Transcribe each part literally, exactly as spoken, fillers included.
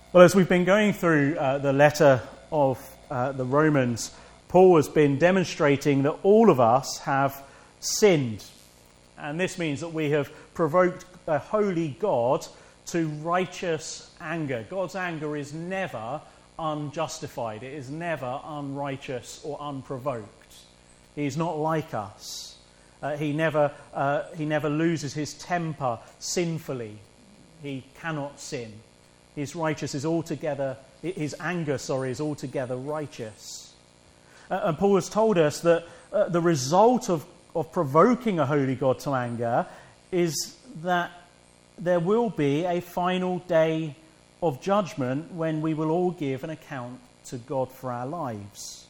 Well, as we've been going through uh, the letter of uh, the Romans, Paul has been demonstrating that all of us have sinned. And this means that we have provoked a holy God to righteous anger. God's anger is never unjustified. It is never unrighteous or unprovoked. He's not like us. Uh, he never uh, he never loses his temper sinfully. He cannot sin. His righteous is altogether, his anger, sorry, is altogether righteous. Uh, and Paul has told us that uh, the result of, of provoking a holy God to anger is that there will be a final day of judgment when we will all give an account to God for our lives.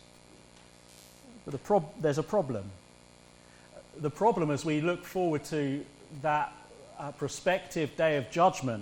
But the prob- there's a problem. The problem as we look forward to that uh, prospective day of judgment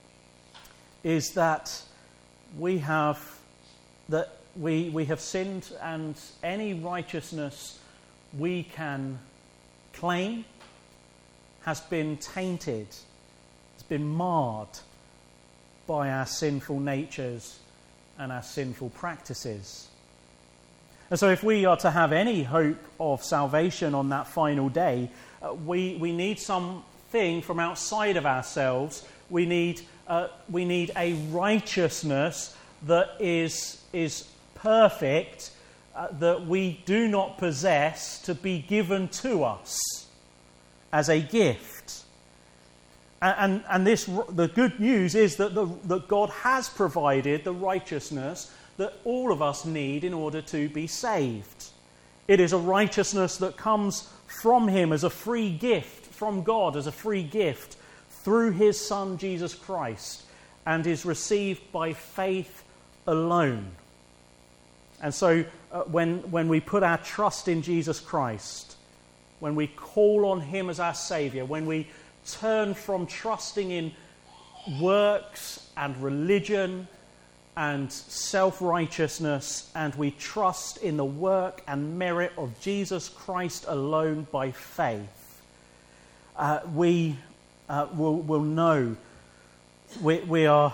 is that we have that we we have sinned, and any righteousness we can claim has been tainted, has been marred by our sinful natures and our sinful practices. And so if we are to have any hope of salvation on that final day, uh, we, we need something from outside of ourselves. We need uh, we need a righteousness that is, is perfect, uh, that we do not possess, to be given to us as a gift. And, and, and this the good news is that, the, that God has provided the righteousness that all of us need in order to be saved. It is a righteousness that comes from him as a free gift, from God as a free gift, through his Son Jesus Christ, and is received by faith alone. And so uh, when, when we put our trust in Jesus Christ, when we call on him as our Saviour, when we turn from trusting in works and religion and self-righteousness, and we trust in the work and merit of Jesus Christ alone by faith, uh, we uh, will, will know we, we are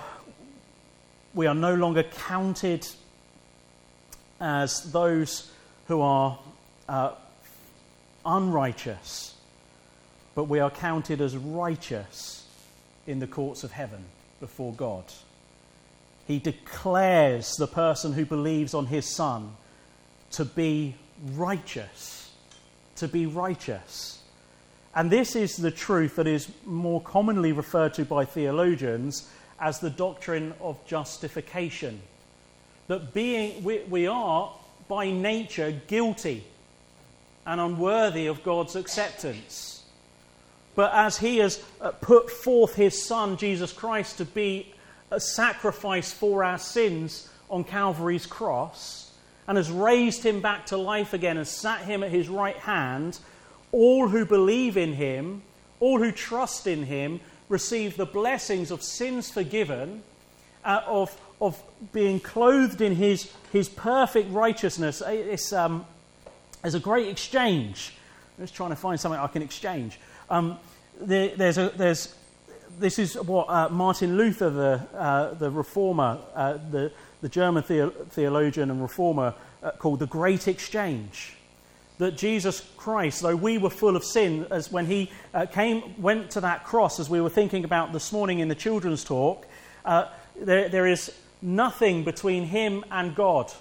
we are no longer counted as those who are uh, unrighteous, but we are counted as righteous in the courts of heaven before God. He declares the person who believes on his Son to be righteous, to be righteous. And this is the truth that is more commonly referred to by theologians as the doctrine of justification. That being we, we are by nature guilty and unworthy of God's acceptance. But as he has put forth his Son, Jesus Christ, to be a sacrifice for our sins on Calvary's cross, and has raised him back to life again and sat him at his right hand, all who believe in him, all who trust in him, receive the blessings of sins forgiven, uh, of of being clothed in his his perfect righteousness. It's um, there's a great exchange. I'm just trying to find something I can exchange. Um, there, there's a there's this is what uh, Martin Luther, the uh, the reformer, uh, the the German the- theologian and reformer, uh, called the Great Exchange. That Jesus Christ, though we were full of sin, as when he uh, came, went to that cross, as we were thinking about this morning in the children's talk, uh, there, there is nothing between him and God.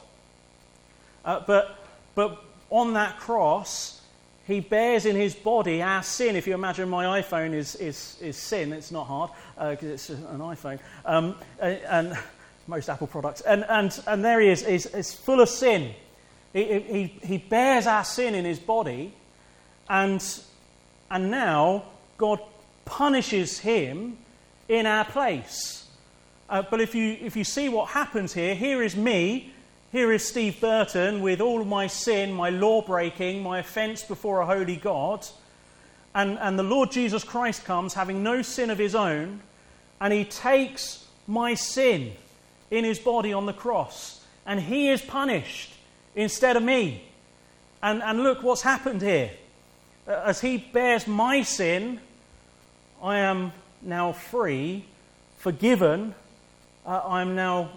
Uh, but, but on that cross, he bears in his body our sin. If you imagine my iPhone is is, is sin, it's not hard because uh, it's an iPhone, um, and, and most Apple products. And and and there he is, is, is full of sin. He, he, he bears our sin in his body, and, and now God punishes him in our place. Uh, but if you if you see what happens here, here is me, here is Steve Burton with all of my sin, my law-breaking, my offence before a holy God, and, and the Lord Jesus Christ comes having no sin of his own, and he takes my sin in his body on the cross, and he is punished instead of me. And, and look what's happened here. As he bears my sin, I am now free, forgiven, uh, I'm now,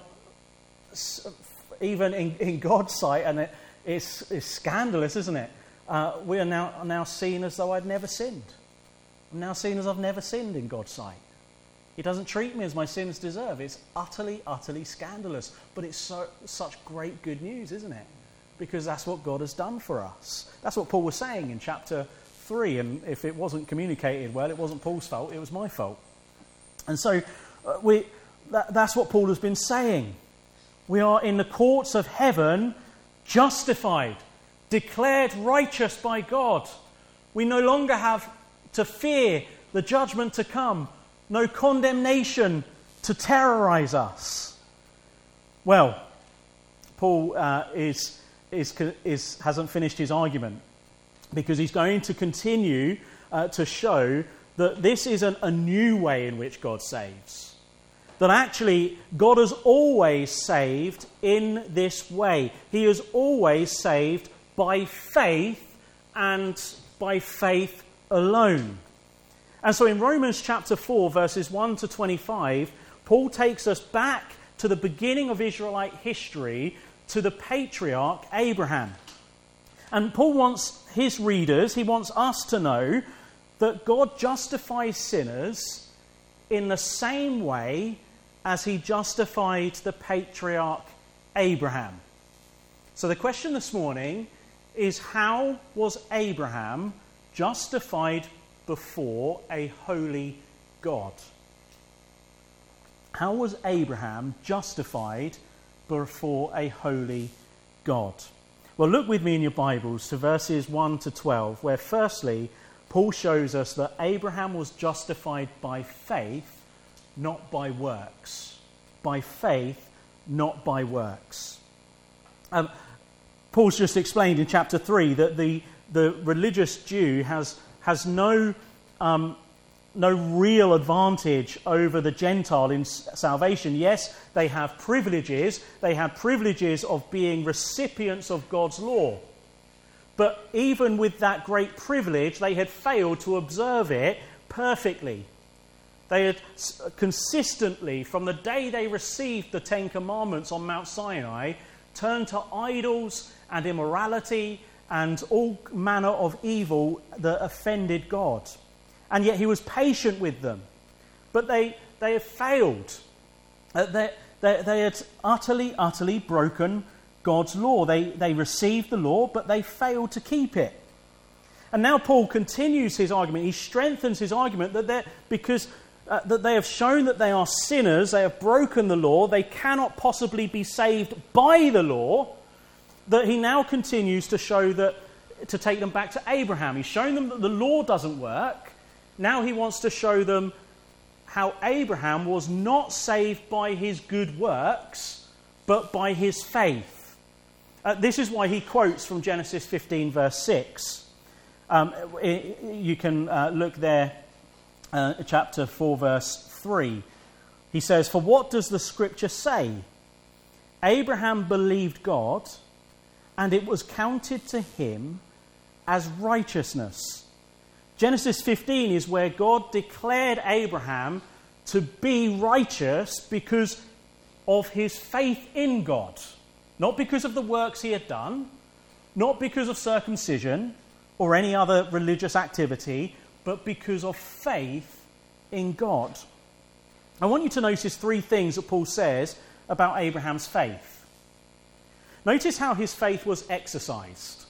even in, in God's sight, and it, it's, it's scandalous, isn't it? Uh, we are now, now seen as though I'd never sinned. I'm now seen as I've never sinned in God's sight. He doesn't treat me as my sins deserve. It's utterly, utterly scandalous. But it's so, such great good news, isn't it? Because that's what God has done for us. That's what Paul was saying in chapter three. And if it wasn't communicated well, it wasn't Paul's fault, it was my fault. And so uh, we that, that's what Paul has been saying. We are in the courts of heaven, justified, declared righteous by God. We no longer have to fear the judgment to come. No condemnation to terrorize us. Well, Paul uh, is, is, is, hasn't finished his argument, because he's going to continue uh, to show that this isn't a new way in which God saves. That actually God has always saved in this way. He has always saved by faith and by faith alone. And so in Romans chapter four, verses one to twenty-five, Paul takes us back to the beginning of Israelite history, to the patriarch Abraham. And Paul wants his readers, he wants us to know that God justifies sinners in the same way as he justified the patriarch Abraham. So the question this morning is, how was Abraham justified before a holy God? How was Abraham justified before a holy God? Well, look with me in your Bibles to verses one to twelve, where firstly, Paul shows us that Abraham was justified by faith, not by works. By faith, not by works. Um, Paul's just explained in chapter three that the, the religious Jew has has no um, no real advantage over the Gentile in salvation. Yes, they have privileges. They have privileges of being recipients of God's law. But even with that great privilege, they had failed to observe it perfectly. They had consistently, from the day they received the Ten Commandments on Mount Sinai, turned to idols and immorality and all manner of evil that offended God. And yet he was patient with them. But they, they had failed. Uh, they, they, they had utterly, utterly broken God's law. They, they received the law, but they failed to keep it. And now Paul continues his argument. He strengthens his argument that they're, because uh, that they have shown that they are sinners, they have broken the law, they cannot possibly be saved by the law, that he now continues to show that, to take them back to Abraham. He's shown them that the law doesn't work. Now he wants to show them how Abraham was not saved by his good works, but by his faith. Uh, this is why he quotes from Genesis fifteen, verse six. Um, it, you can uh, look there, uh, chapter four, verse three. He says, "For what does the scripture say? Abraham believed God, and it was counted to him as righteousness." Genesis fifteen is where God declared Abraham to be righteous because of his faith in God. Not because of the works he had done, not because of circumcision or any other religious activity, but because of faith in God. I want you to notice three things that Paul says about Abraham's faith. Notice how his faith was exercised.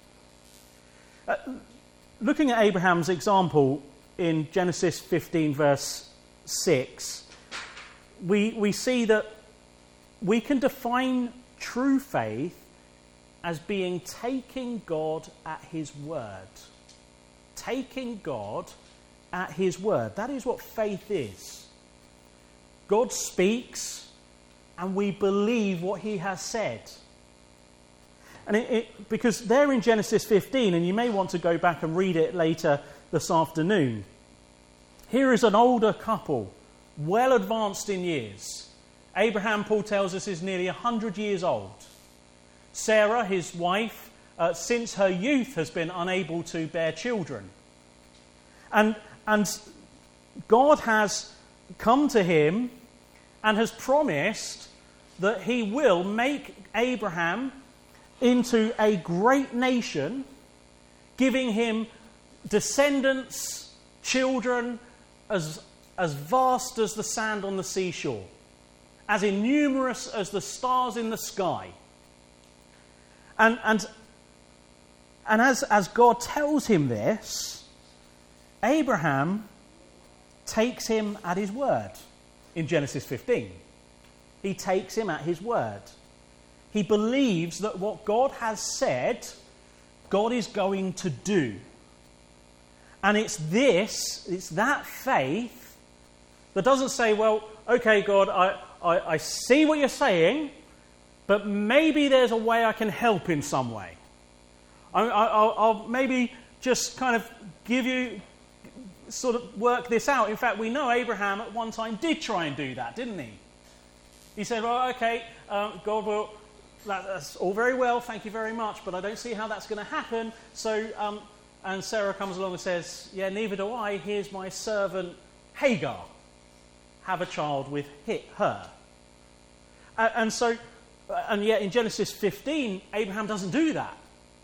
Uh, looking at Abraham's example in Genesis fifteen, verse six, we, we see that we can define true faith as being taking God at his word. Taking God at his word. That is what faith is. God speaks and we believe what he has said. And it, it, because there in Genesis fifteen, and you may want to go back and read it later this afternoon, here is an older couple, well advanced in years. Abraham, Paul tells us, is nearly one hundred years old. Sarah, his wife, uh, since her youth has been unable to bear children. And, and God has come to him and has promised that he will make Abraham into a great nation, giving him descendants, children, as, as vast as the sand on the seashore, as innumerous as the stars in the sky. And, and, and as, as God tells him this, Abraham takes him at his word in Genesis fifteen. He takes him at his word. He believes that what God has said, God is going to do. And it's this, it's that faith that doesn't say, well, okay, God, I, I, I see what you're saying, but maybe there's a way I can help in some way. I, I, I'll, I'll maybe just kind of give you, sort of work this out. In fact, we know Abraham at one time did try and do that, didn't he? He said, well, okay, um, God will, that, that's all very well, thank you very much, but I don't see how that's going to happen. So, um, and Sarah comes along and says, yeah, neither do I. Here's my servant Hagar. Have a child with her. Uh, and so, and yet in Genesis fifteen, Abraham doesn't do that.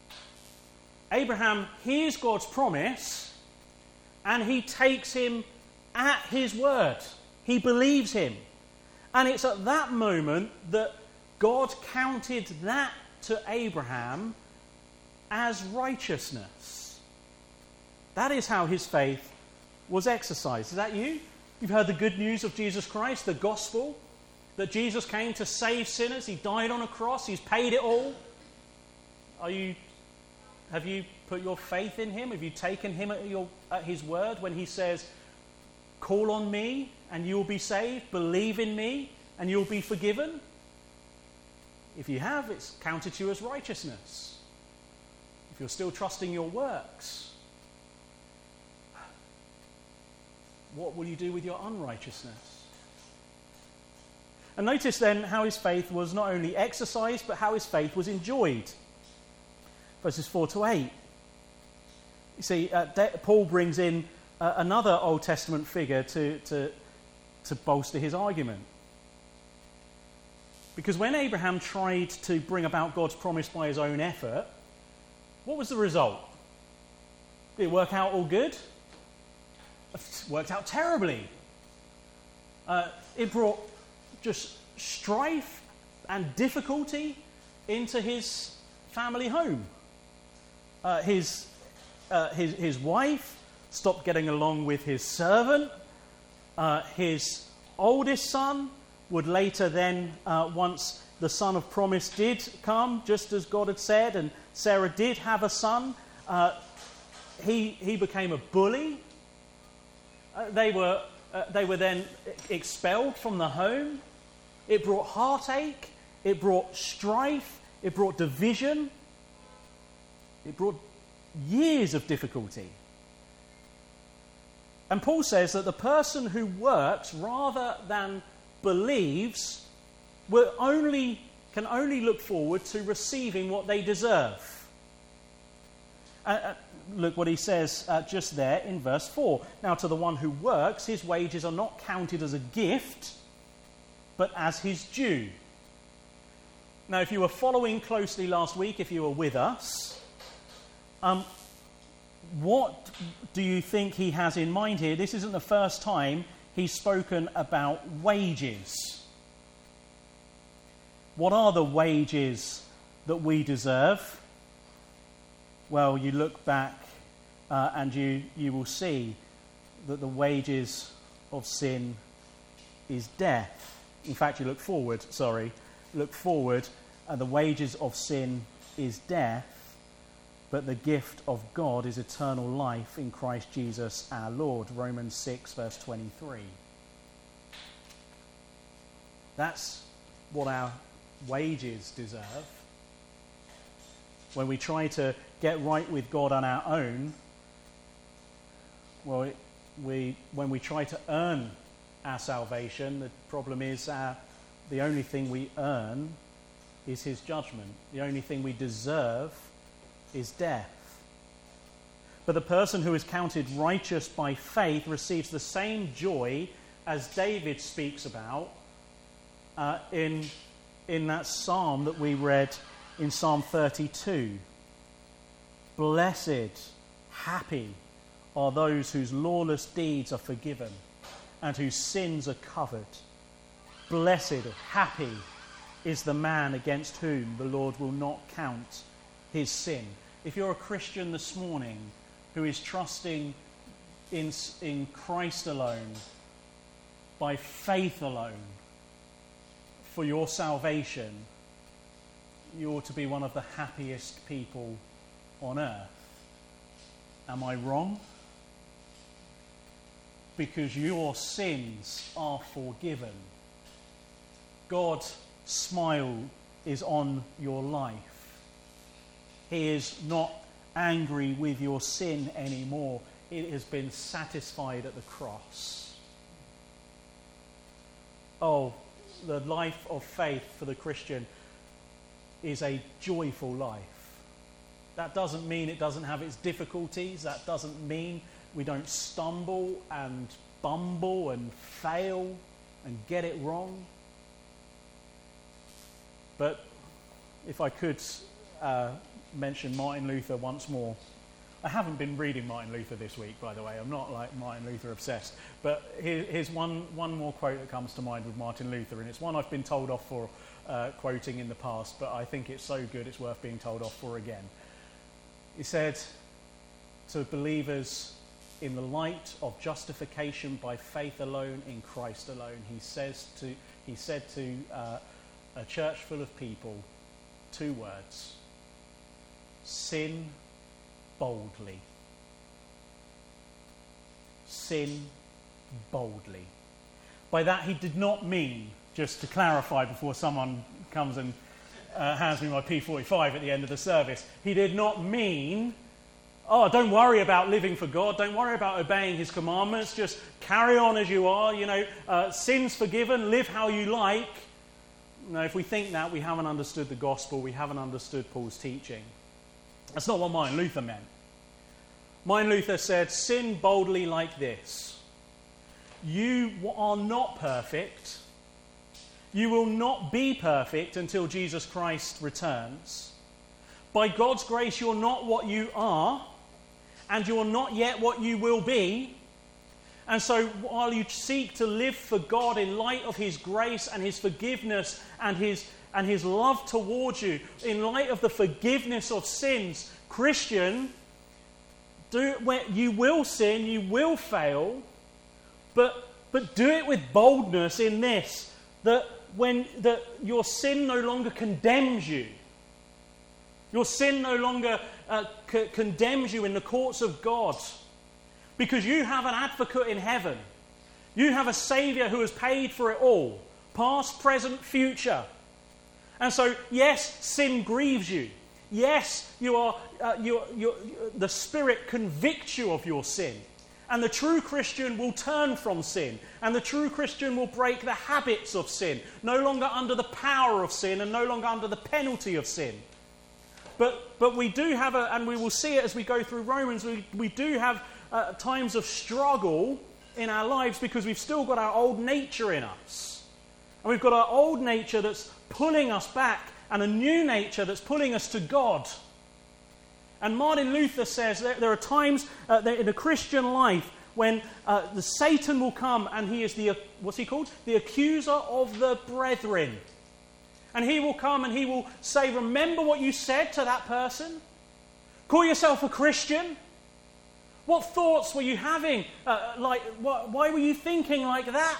Abraham hears God's promise, and he takes him at his word. He believes him. And it's at that moment that God counted that to Abraham as righteousness. That is how his faith was exercised. Is that you? You've heard the good news of Jesus Christ, the gospel, that Jesus came to save sinners. He died on a cross. He's paid it all. Are you? Have you put your faith in him? Have you taken him at, your, at his word when he says, call on me and you will be saved, believe in me and you'll be forgiven? If you have, it's counted to you as righteousness. If you're still trusting your works, what will you do with your unrighteousness? And notice then how his faith was not only exercised, but how his faith was enjoyed. Verses four to eight. You see, uh, De- Paul brings in uh, another Old Testament figure to, to, to bolster his argument. Because when Abraham tried to bring about God's promise by his own effort, what was the result? Did it work out all good? It worked out terribly. Uh, it brought just strife and difficulty into his family home. Uh, his, uh, his, his wife stopped getting along with his servant. Uh, his oldest son would later then, uh, once the son of promise did come, just as God had said, and Sarah did have a son, uh, he, he became a bully. Uh, they were uh, they were then expelled from the home. It brought heartache. It brought strife. It brought division. It brought years of difficulty. And Paul says that the person who works rather than believes will only can only look forward to receiving what they deserve. Uh, uh, Look what he says uh, just there in verse four. Now to the one who works, his wages are not counted as a gift, but as his due. Now if you were following closely last week, if you were with us, um, what do you think he has in mind here? This isn't the first time he's spoken about wages. What are the wages that we deserve? Well, you look back uh, and you, you will see that the wages of sin is death. In fact, you look forward, sorry, look forward, and the wages of sin is death, but the gift of God is eternal life in Christ Jesus our Lord. Romans six, verse twenty-three. That's what our wages deserve. When we try to get right with God on our own, well, we when we try to earn our salvation, the problem is our, the only thing we earn is his judgment. The only thing we deserve is death. But the person who is counted righteous by faith receives the same joy as David speaks about uh, in, in that psalm that we read in Psalm thirty-two. Blessed, happy are those whose lawless deeds are forgiven and whose sins are covered. Blessed, happy is the man against whom the Lord will not count his sin. If you're a Christian this morning who is trusting in, in Christ alone, by faith alone, for your salvation, you ought to be one of the happiest people on earth. Am I wrong? Because your sins are forgiven. God's smile is on your life. He is not angry with your sin anymore. It has been satisfied at the cross. Oh, the life of faith for the Christian is a joyful life. That doesn't mean it doesn't have its difficulties. That doesn't mean we don't stumble and bumble and fail and get it wrong. But if I could uh, mention Martin Luther once more. I haven't been reading Martin Luther this week, by the way. I'm not like Martin Luther obsessed. But here, here's one, one more quote that comes to mind with Martin Luther, and it's one I've been told off for uh, quoting in the past, but I think it's so good it's worth being told off for again. He said to believers, in the light of justification by faith alone in Christ alone, he says to he said to uh, a church full of people two words: sin boldly. Sin boldly. By that he did not mean, just to clarify before someone comes and uh, hands me my P forty-five at the end of the service, he did not mean, oh, don't worry about living for God, don't worry about obeying his commandments, just carry on as you are, you know, uh, sin's forgiven, live how you like. No, if we think that, we haven't understood the gospel, we haven't understood Paul's teaching. That's not what Martin Luther meant. Martin Luther said, sin boldly like this: you are not perfect, you will not be perfect until Jesus Christ returns. By God's grace, you're not what you are, and you're not yet what you will be. And so while you seek to live for God in light of his grace and his forgiveness and his, and his love towards you, in light of the forgiveness of sins, Christian, do, you will sin, you will fail, but, but do it with boldness in this, that, when, that your sin no longer condemns you. Your sin no longer uh, c- condemns you in the courts of God, because you have an advocate in heaven. You have a Saviour who has paid for it all, past, present, future. And so, yes, sin grieves you. Yes, you are. Uh, you, you, the Spirit convicts you of your sin. And the true Christian will turn from sin. And the true Christian will break the habits of sin, no longer under the power of sin and no longer under the penalty of sin. But but we do have, a, and we will see it as we go through Romans, we, we do have uh, times of struggle in our lives because we've still got our old nature in us. And we've got our old nature that's pulling us back and a new nature that's pulling us to God. And Martin Luther says that there are times uh, in a Christian life when uh, the Satan will come and he is the, what's he called? The accuser of the brethren. And he will come and he will say, remember what you said to that person? Call yourself a Christian? What thoughts were you having? Uh, like, wh- why were you thinking like that?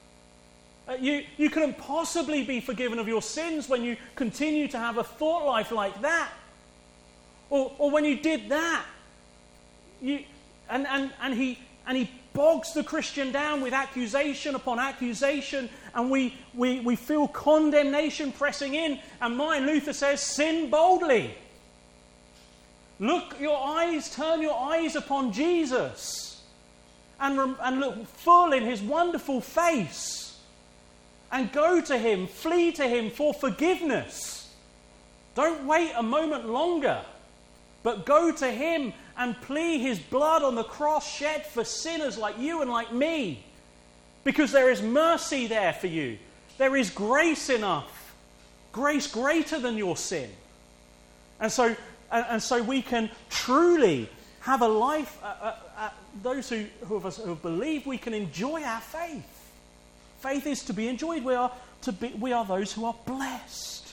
Uh, you, you couldn't possibly be forgiven of your sins when you continue to have a thought life like that. Or, or when you did that. You, and, and, and, he, and he bogs the Christian down with accusation upon accusation, and we, we, we feel condemnation pressing in. And Martin Luther says, sin boldly. Look your eyes, turn your eyes upon Jesus, and, and look full in his wonderful face, and go to him, flee to him for forgiveness. Don't wait a moment longer, but go to him and plead his blood on the cross shed for sinners like you and like me. Because there is mercy there for you. There is grace enough, grace greater than your sin. And so, and, and so we can truly have a life, uh, uh, uh, those who, who of us who believe, we can enjoy our faith. Faith is to be enjoyed. We are, to be, we are those who are blessed.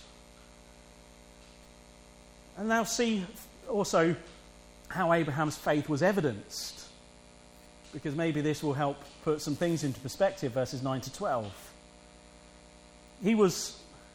And now see also how Abraham's faith was evidenced, because maybe this will help put some things into perspective, verses nine to twelve. He was,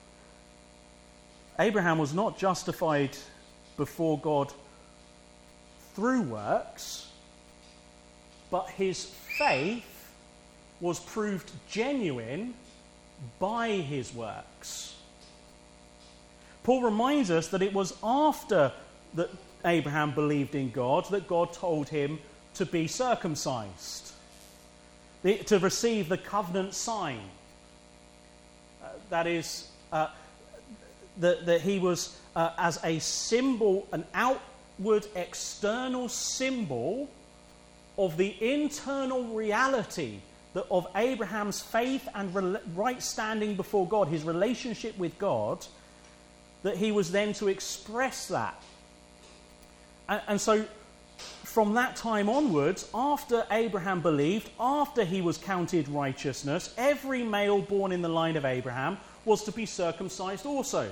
Abraham was not justified before God through works, but his faith was proved genuine by his works. Paul reminds us that it was after that Abraham believed in God that God told him to be circumcised, to receive the covenant sign. Uh, that is, uh, that, that he was uh, as a symbol, an outward external symbol of the internal reality that of Abraham's faith and re- right standing before God, his relationship with God, that he was then to express that. And, and so from that time onwards, after Abraham believed, after he was counted righteousness, every male born in the line of Abraham was to be circumcised also.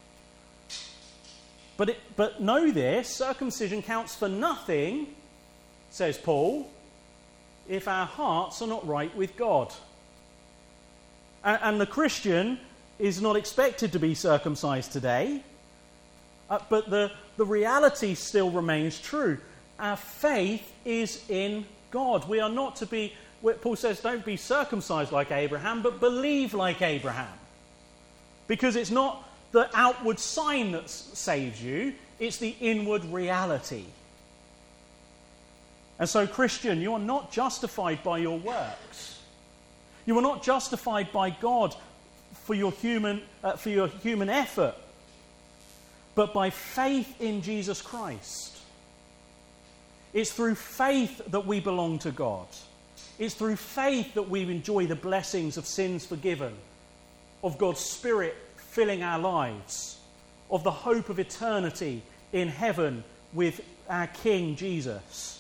But, it, but know this, circumcision counts for nothing, says Paul, if our hearts are not right with God. And, and the Christian is not expected to be circumcised today, uh, but the, the reality still remains true. Our faith is in God. We are not to be, Paul says, don't be circumcised like Abraham, but believe like Abraham. Because it's not the outward sign that saves you, it's the inward reality. And so, Christian, you are not justified by your works. You are not justified by God for your human, uh, for your human effort, but by faith in Jesus Christ. It's through faith that we belong to God. It's through faith that we enjoy the blessings of sins forgiven, of God's Spirit filling our lives, of the hope of eternity in heaven with our King Jesus.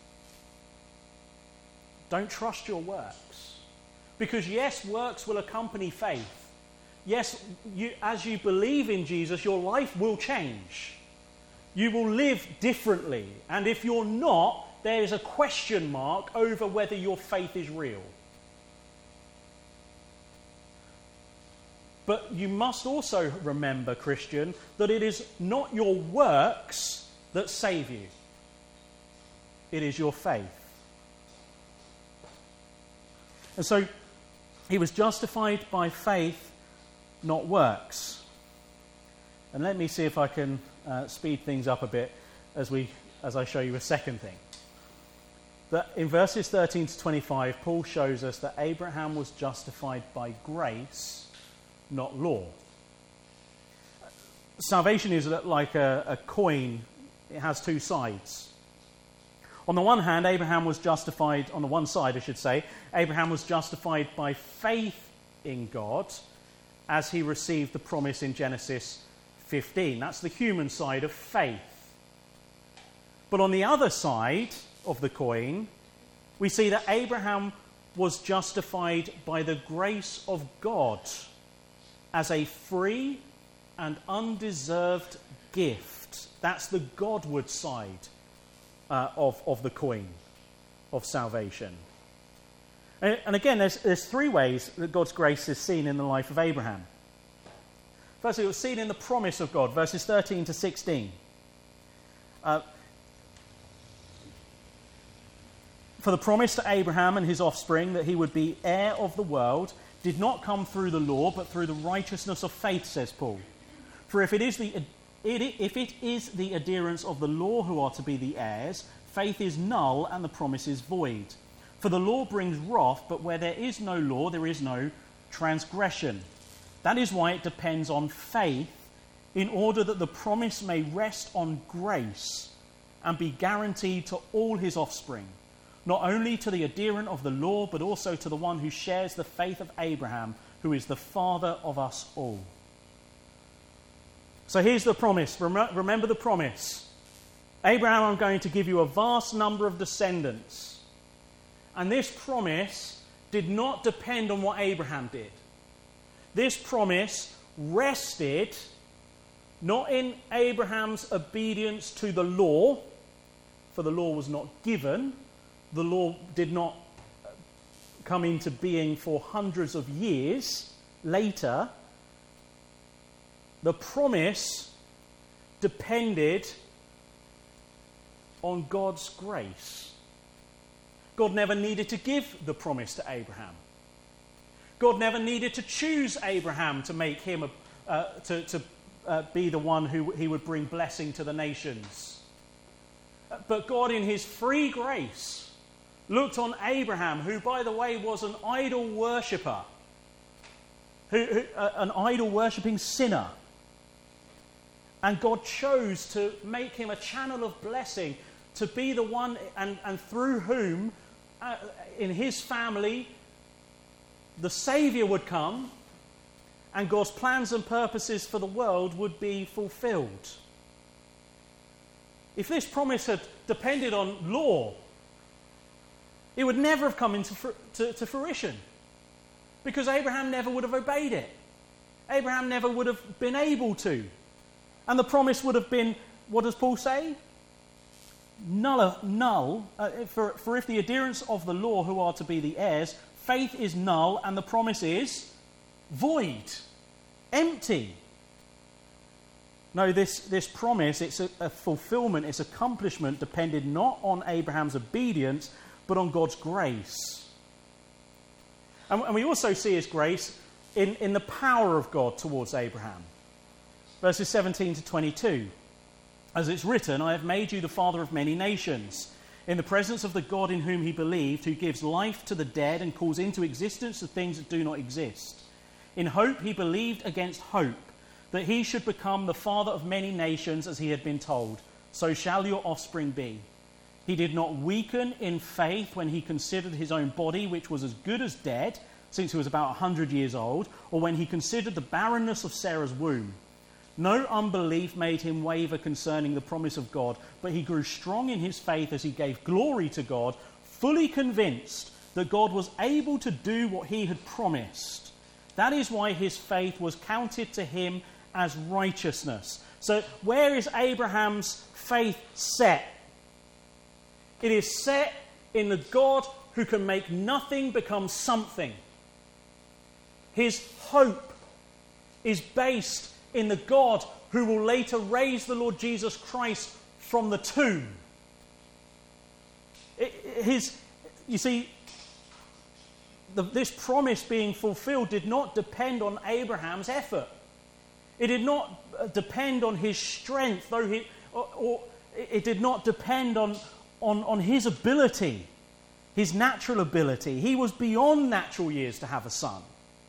Don't trust your works. Because yes, works will accompany faith. Yes, you, as you believe in Jesus, your life will change. You will live differently. And if you're not, there is a question mark over whether your faith is real. But you must also remember, Christian, that it is not your works that save you. It is your faith. And so, he was justified by faith, not works. And let me see if I can uh, speed things up a bit as we, as I show you a second thing. That in verses thirteen to twenty-five, Paul shows us that Abraham was justified by grace, not law. Salvation is like a, a coin. It has two sides. On the one hand, Abraham was justified, on the one side I should say, Abraham was justified by faith in God as he received the promise in Genesis fifteen. That's the human side of faith. But on the other side of the coin, we see that Abraham was justified by the grace of God as a free and undeserved gift. That's the Godward side uh, of, of the coin of salvation. And, and again, there's, there's three ways that God's grace is seen in the life of Abraham. Firstly, it was seen in the promise of God, verses thirteen to sixteen. Uh, For the promise to Abraham and his offspring that he would be heir of the world did not come through the law, but through the righteousness of faith, says Paul. For if it is the if it is the adherents of the law who are to be the heirs, faith is null and the promise is void. For the law brings wrath, but where there is no law, there is no transgression. That is why it depends on faith, in order that the promise may rest on grace and be guaranteed to all his offspring, not only to the adherent of the law, but also to the one who shares the faith of Abraham, who is the Father of us all. So here's the promise. Remember the promise. Abraham, I'm going to give you a vast number of descendants. And this promise did not depend on what Abraham did. This promise rested not in Abraham's obedience to the law, for the law was not given. The law did not come into being for hundreds of years later. The promise depended on God's grace. God never needed to give the promise to Abraham. God never needed to choose Abraham to make him a, uh, to, to uh, be the one who he would bring blessing to the nations. But God, in his free grace, looked on Abraham, who, by the way, was an idol worshipper, who, who, uh, an idol worshipping sinner. And God chose to make him a channel of blessing, to be the one and, and through whom, uh, in his family, the Saviour would come and God's plans and purposes for the world would be fulfilled. If this promise had depended on law, it would never have come into fr- to, to fruition, because Abraham never would have obeyed it. Abraham never would have been able to. And the promise would have been, what does Paul say? Null, null uh, for, for if the adherents of the law who are to be the heirs, faith is null and the promise is void, empty. No, this, this promise, its a, a fulfillment, its accomplishment depended not on Abraham's obedience, but on God's grace. And, and we also see his grace in, in the power of God towards Abraham. Verses seventeen to twenty-two. As it's written, I have made you the father of many nations, in the presence of the God in whom he believed, who gives life to the dead and calls into existence the things that do not exist. In hope he believed against hope, that he should become the father of many nations, as he had been told, so shall your offspring be. He did not weaken in faith when he considered his own body, which was as good as dead, since he was about a hundred years old, or when he considered the barrenness of Sarah's womb. No unbelief made him waver concerning the promise of God, but he grew strong in his faith as he gave glory to God, fully convinced that God was able to do what he had promised. That is why his faith was counted to him as righteousness. So where is Abraham's faith set? It is set in the God who can make nothing become something. His hope is based in the God who will later raise the Lord Jesus Christ from the tomb. His, you see, the, this promise being fulfilled did not depend on Abraham's effort. It did not depend on his strength, though he, or, or it did not depend on, on, on his ability, his natural ability. He was beyond natural years to have a son.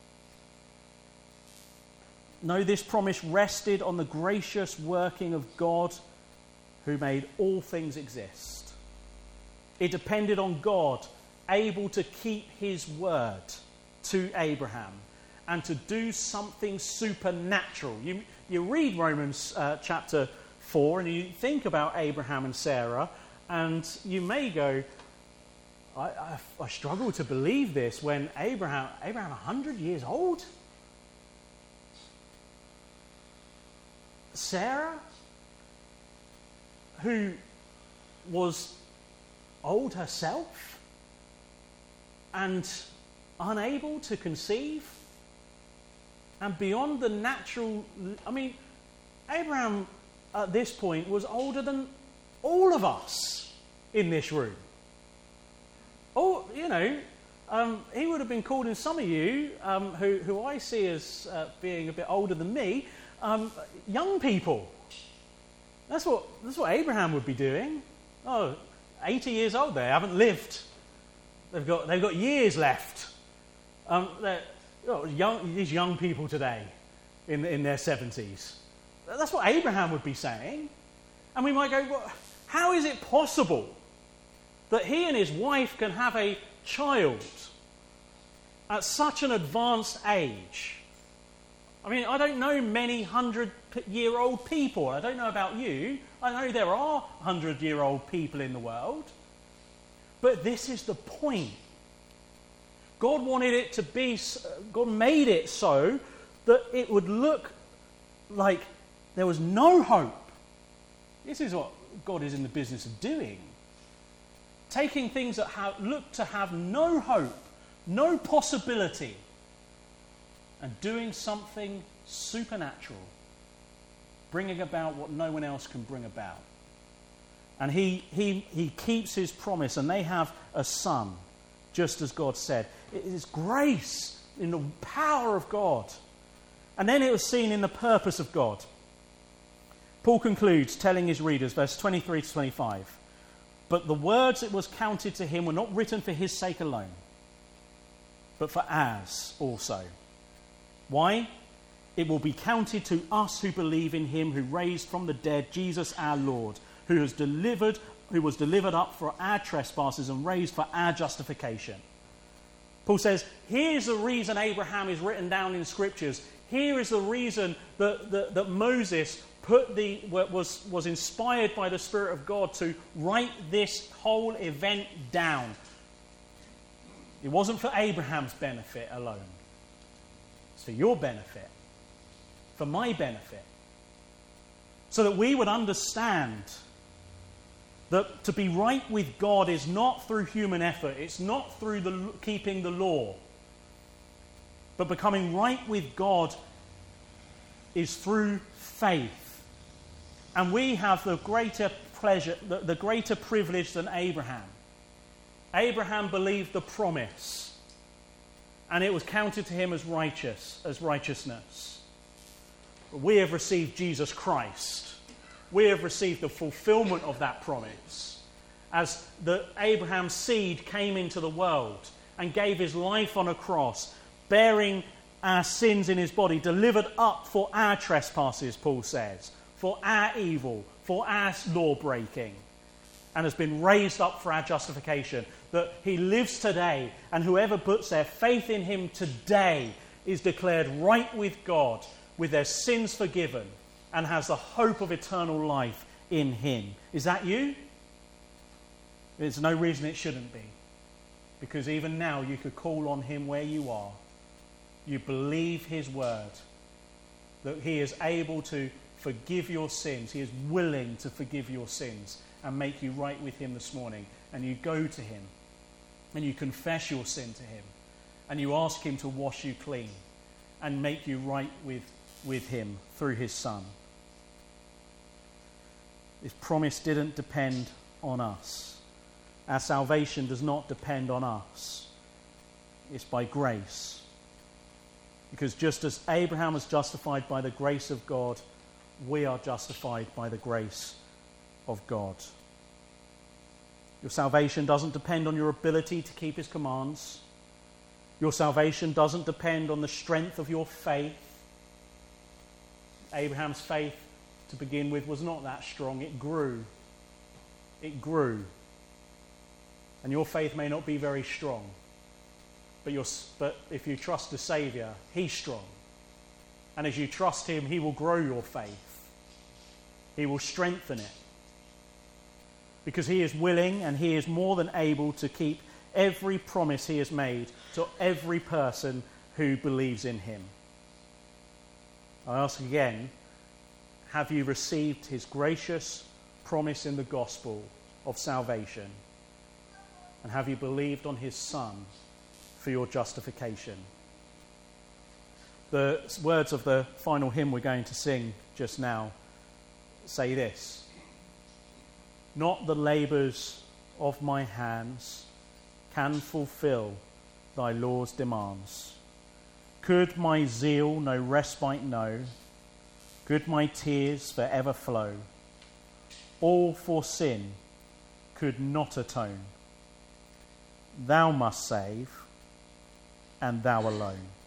No, this promise rested on the gracious working of God who made all things exist. It depended on God able to keep his word to Abraham and to do something supernatural. You, you read Romans uh, chapter four and you think about Abraham and Sarah, and you may go, I, I, I struggle to believe this when Abraham, Abraham one hundred years old? Sarah, who was old herself and unable to conceive and beyond the natural... I mean, Abraham at this point was older than all of us in this room. Oh, you know, um, he would have been called in some of you, um, who, who I see as uh, being a bit older than me, Um, young people. That's what that's what Abraham would be doing. Oh, eighty years old, they haven't lived. They've got they've got years left. Um, you know, young, these young people today, in in their seventies. That's what Abraham would be saying. And we might go, well, how is it possible that he and his wife can have a child at such an advanced age. I mean, I don't know many hundred-year-old people. I don't know about you. I know there are hundred-year-old people in the world. But this is the point. God wanted it to be, God made it so that it would look like there was no hope. This is what God is in the business of doing. Taking things that have, look to have no hope, no possibility, and doing something supernatural, bringing about what no one else can bring about. And he, he, he keeps his promise, and they have a son, just as God said. It is grace in the power of God. And then it was seen in the purpose of God. Paul concludes, telling his readers, verse twenty-three to twenty-five, but the words that was counted to him were not written for his sake alone, but for ours also. Why? It will be counted to us who believe in him who raised from the dead Jesus our Lord, who has delivered, who was delivered up for our trespasses and raised for our justification. Paul says, here's the reason Abraham is written down in Scriptures. Here is the reason that, that, that Moses put the was, was inspired by the Spirit of God to write this whole event down. It wasn't for Abraham's benefit alone. It's for your benefit, for my benefit, so that we would understand that to be right with God is not through human effort. It's not through the, keeping the law. But becoming right with God is through faith. And we have the greater pleasure, the, the greater privilege than Abraham. Abraham believed the promise, and it was counted to him as righteous, as righteousness. We have received Jesus Christ. We have received the fulfillment of that promise as the Abraham's seed came into the world and gave his life on a cross, bearing our sins in his body, delivered up for our trespasses, Paul says, for our evil, for our law-breaking, and has been raised up for our justification, that he lives today, and whoever puts their faith in him today is declared right with God, with their sins forgiven, and has the hope of eternal life in him. Is that you? There's no reason it shouldn't be. Because even now you could call on him where you are. You believe his word. That he is able to forgive your sins. He is willing to forgive your sins and make you right with him this morning. And you go to him and you confess your sin to him. And you ask him to wash you clean and make you right with, with him through his son. This promise didn't depend on us. Our salvation does not depend on us. It's by grace. Because just as Abraham was justified by the grace of God, we are justified by the grace of God. Your salvation doesn't depend on your ability to keep his commands. Your salvation doesn't depend on the strength of your faith. Abraham's faith, to begin with, was not that strong. It grew. It grew. And your faith may not be very strong. But, you're, but if you trust the Saviour, he's strong. And as you trust him, he will grow your faith. He will strengthen it. Because he is willing and he is more than able to keep every promise he has made to every person who believes in him. I ask again, have you received his gracious promise in the gospel of salvation? And have you believed on his Son for your justification? The words of the final hymn we're going to sing just now say this: not the labours of my hands can fulfil thy law's demands. Could my zeal no respite know, could my tears forever flow, all for sin could not atone. Thou must save, and thou alone.